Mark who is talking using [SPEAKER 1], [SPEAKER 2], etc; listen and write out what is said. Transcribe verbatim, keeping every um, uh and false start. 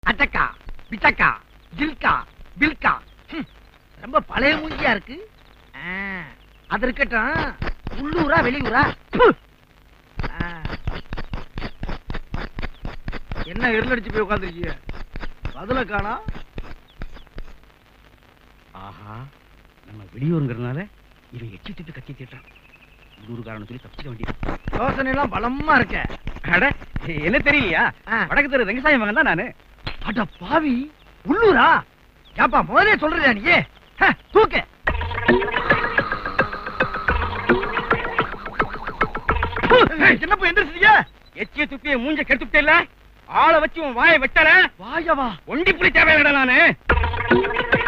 [SPEAKER 1] அட்டக்கா பிச்சக்கா ஜில்கா பில்கா ரொம்ப பழைய மூஞ்சியா இருக்கு. அது இருக்கட்டும், உள்ளூரா வெளியூரா? என்ன எருளடிச்சு போய் உட்காந்துருக்கீங்க? பதில காணா.
[SPEAKER 2] ஆஹா, நம்ம வெளியூருங்கிறதுனால இவன் எச்சி திட்டு கத்தி திட்டான். உள்ளூர்காரன் சொல்லி தப்பிச்சுக்க வேண்டியது.
[SPEAKER 1] யோசனை எல்லாம் பலமா இருக்க.
[SPEAKER 2] அட, என்ன தெரியலையா? வடக்கு தெரு வெங்கசாமி மகன் தான் நானு.
[SPEAKER 1] அட பாவி, உள்ளூரா? ஏப்பா முதலே சொல்றியா நீ? தூக்க. என்னப்பா எந்திரிச்சியா?
[SPEAKER 2] எச்சிய துப்பிய மூஞ்ச கெடுத்துட்டே இல்ல. ஆளை வச்சு உன் வாயை வெட்டல.
[SPEAKER 1] வாயவா?
[SPEAKER 2] ஒண்டி புலி தேவையில்லடா நானு.